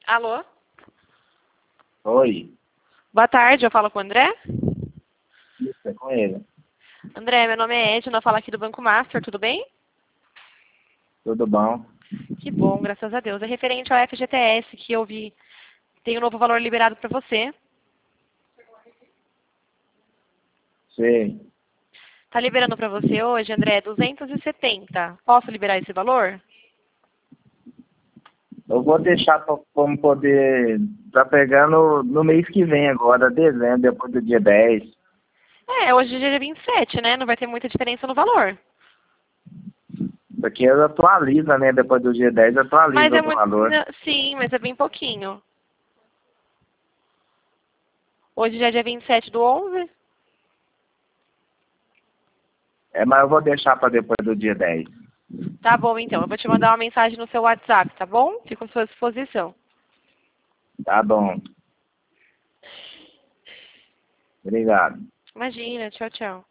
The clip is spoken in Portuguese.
Alô? Oi, Boa tarde, eu falo com o André. isso é com ele. André, meu nome é Edna, eu falo aqui do Banco Master, tudo bem? Tudo bom? Que bom, graças a Deus. É referente ao FGTS que eu vi. Tem um novo valor liberado para você. Sei. Tá liberando para você hoje, André, 270. Posso liberar esse valor? Eu vou deixar como poder tá pegando no mês que vem agora, dezembro, depois do dia 10. Hoje é dia 27, né? Não vai ter muita diferença no valor. Porque atualiza, né? Depois do dia 10 Mas atualiza é o muito. valor. Sim, mas é bem pouquinho. Hoje já é dia 27 do 11. Mas eu vou deixar para depois do dia 10. Tá bom, então. Eu vou te mandar uma mensagem no seu WhatsApp, tá bom? Fico à sua disposição. Tá bom. Obrigado. Imagina, tchau, tchau.